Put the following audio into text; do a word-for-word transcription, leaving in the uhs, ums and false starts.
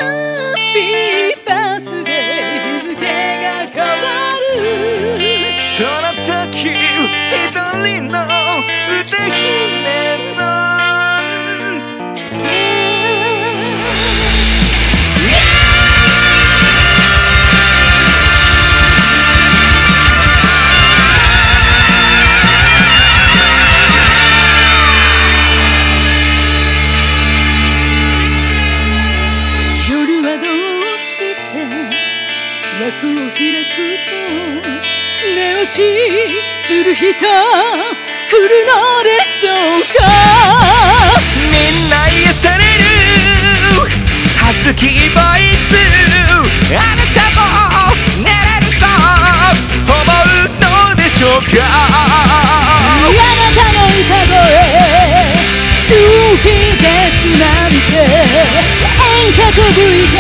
ッピーバースデー日付が変わるその時一人の歌姫の枠を開くと寝落ちする人来るのでしょうか。 みんな癒されるハスキーボイスあなたも寝れると思うのでしょうか。 あなたの歌声好きですなんて演歌と ブイ